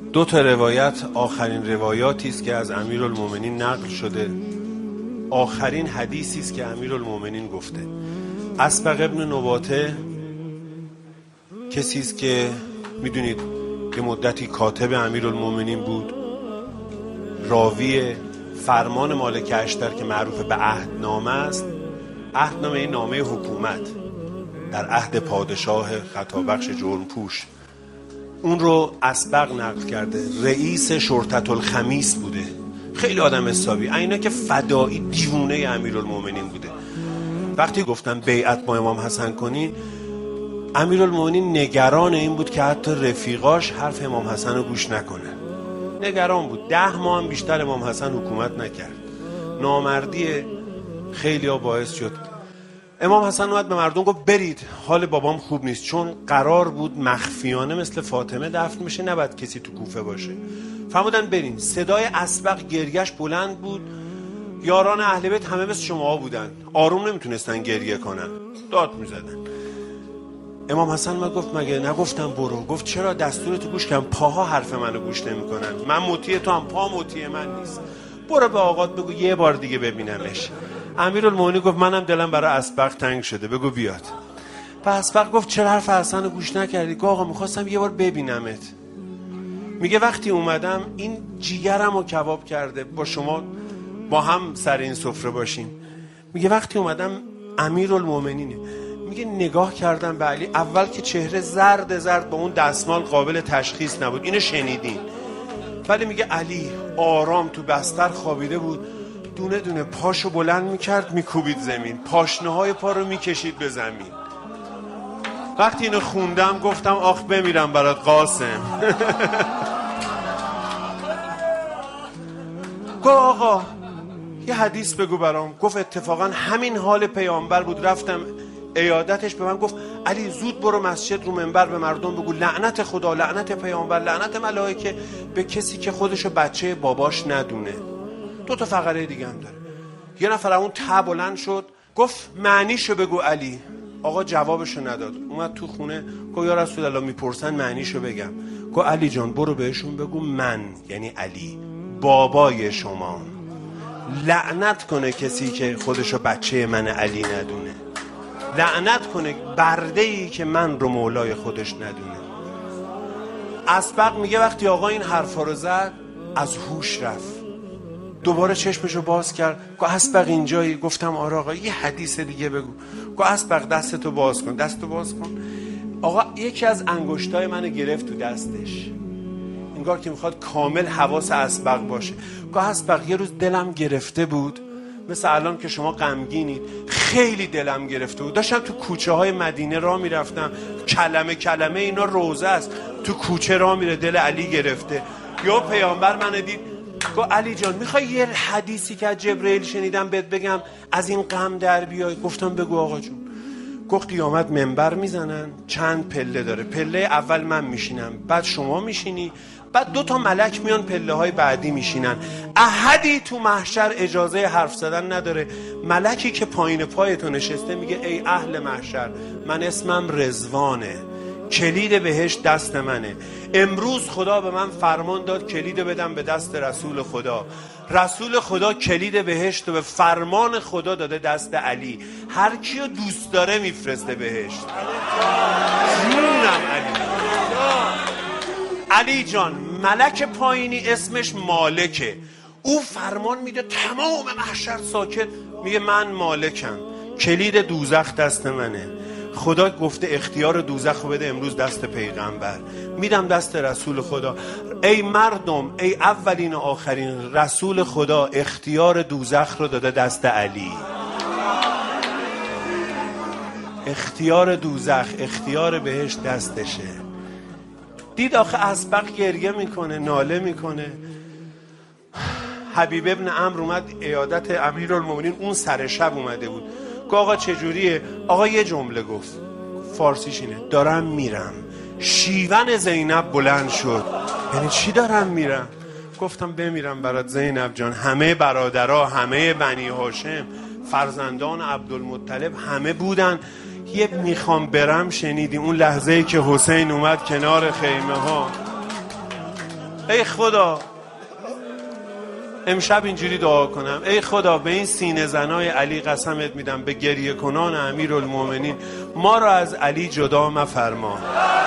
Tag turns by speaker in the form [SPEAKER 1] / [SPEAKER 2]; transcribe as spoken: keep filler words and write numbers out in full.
[SPEAKER 1] دو تا روایت آخرین روایاتی است که از امیرالمومنین نقل شده، آخرین حدیثی است که امیرالمومنین گفته. اسبق ابن نباته کسی است که میدونید که مدتی کاتب امیرالمومنین بود، راوی فرمان مالک اشتر که معروف به عهدنامه است. عهدنامه این نامه حکومت در عهد پادشاه خطابخش جرمپوش، اون رو اسبق نقل کرده. رئیس شرطة الخمیس بوده، خیلی آدم حسابی، اینا که فدایی دیوونه امیرالمومنین بوده. وقتی گفتن بیعت با امام حسن کنین، امیرالمومنین نگران این بود که حتی رفیقاش حرف امام حسن رو گوش نکنن. نگران بود. ده ماه هم بیشتر امام حسن حکومت نکرد. نامردی خیلی ها باعث شد امام حسن اومد به مردم گفت برید، حال بابام خوب نیست، چون قرار بود مخفیانه مثل فاطمه دفن میشه، نباید کسی تو کوفه باشه. فرمودن برین. صدای اسبق گریهش بلند بود. یاران اهل بیت همه مثل شما بودن، آروم نمیتونستن گریه کنن، داد میزدن. امام حسن ما گفت مگه نگفتم برو؟ گفت چرا؟ دستورتو گوش کردم، پاها حرف منو گوش نمیکنن، من مطیع تو هم پا مطیع من نیست، برو به آقات بگو یه بار دیگه ببینمش. امیرالمومنین گفت منم دلم برای اسبق تنگ شده، بگو بیاد. و اسبق گفت چرا حرف حسن رو گوش نکردی؟ گفت آقا میخواستم یه بار ببینمت. میگه وقتی اومدم این جیگرم رو کباب کرده، با شما با هم سر این سفره باشیم. میگه وقتی اومدم امیرالمومنینه، میگه نگاه کردم به علی، اول که چهره زرد زرد با اون دستمال قابل تشخیص نبود، اینو شنیدین. ولی میگه علی آرام تو بستر خوابیده بود، دونه دونه پاشو بلند میکرد میکوبید زمین، پاشنه های پا رو میکشید به زمین. وقتی اینو خوندم گفتم آخ بمیرم برات قاسم. گفت آقا یه حدیث بگو برام. گفت اتفاقا همین حال پیامبر بود، رفتم عیادتش، به من گفت علی زود برو مسجد رو منبر به مردم بگو لعنت خدا، لعنت پیامبر، لعنت ملائکه به کسی که خودشو بچه باباش ندونه. دو تا فقره دیگه هم داره. یه نفر اون ته بلند شد گفت معنیشو بگو علی. آقا جوابشو نداد. اومد تو خونه گفت یا رسول الله میپرسن معنیشو بگم. گفت علی جان برو بهشون بگو من یعنی علی بابای شما، لعنت کنه کسی که خودشو بچه من علی ندونه، لعنت کنه برده‌ای که من رو مولای خودش ندونه. اسبق میگه وقتی آقا این حرفا رو زد از هوش رفت، دوباره چشمشو باز کرد. گفت اسبق اینجایی؟ گفتم آره آقا یه حدیث دیگه بگو. گفت اسبق دستتو باز کن. دستتو باز کن. آقا یکی از انگشتای منو گرفت تو دستش، انگار که میخواد کامل حواس اسبق باشه. گفت اسبق یه روز دلم گرفته بود، مثل الان که شما غمگینید، خیلی دلم گرفته بود، داشتم تو کوچه های مدینه راه میرفتم، کلمه کلمه اینا روزه است، تو کوچه راه میره، دل علی گرفته. یا پیامبر من دید گفت علی جان میخوای یه حدیثی که از جبرئیل شنیدم بهت بگم از این غم در بیای؟ گفتم بگو آقا جون. گفت قیامت منبر میزنن، چند پله داره، پله اول من میشینم، بعد شما میشینی، بعد دو تا ملک میان پله های بعدی میشینن. احدی تو محشر اجازه حرف زدن نداره. ملکی که پایین پای تو نشسته میگه ای اهل محشر، من اسمم رضوانه، کلید بهشت دست منه، امروز خدا به من فرمان داد کلید بدم به دست رسول خدا، رسول خدا کلید بهشت رو به فرمان خدا داده دست علی، هر کیو دوست داره میفرسته بهشت. جونم علی. علی جان ملک پایینی اسمش مالکه، او فرمان میده تمام محشر ساکت، میگه من مالکم، کلید دوزخ دست منه، خدا گفته اختیار دوزخ رو بده امروز دست پیغمبر، میدم دست رسول خدا. ای مردم، ای اولین و آخرین، رسول خدا اختیار دوزخ رو داده دست علی، اختیار دوزخ، اختیار بهشت دستشه. دید آخه اسبق گریه میکنه، ناله میکنه. حبیب ابن عمرو اومد عیادت امیرالمومنین، اون سر شب اومده بود. گفت آقا چجوریه؟ آقا یه جمله گفت، فارسیش اینه دارم میرم. شیون زینب بلند شد. یعنی چی دارم میرم؟ گفتم بمیرم برات زینب جان، همه برادرها، همه بنی هاشم، فرزندان عبدالمطلب همه بودن، یه میخوام برم شنیدی اون لحظه‌ای که حسین اومد کنار خیمه ها. ای خدا امشب اینجوری دعا کنم، ای خدا به این سینه زنای علی قسمت میدم، به گریه کنان امیرالمومنین، ما را از علی جدا مفرما.